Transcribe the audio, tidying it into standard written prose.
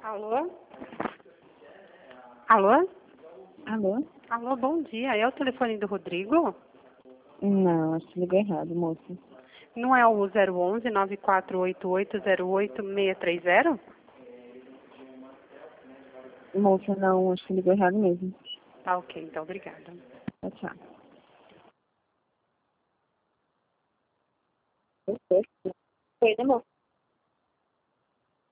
Alô? Alô? Alô? Alô, bom dia. É o telefone do Rodrigo? Não, acho que ligou errado, moça. Não é o 011 9488088630? Moça, não, acho que ligou errado mesmo. Tá, ok, então obrigada. Tchau, tchau. Foi, né, moça?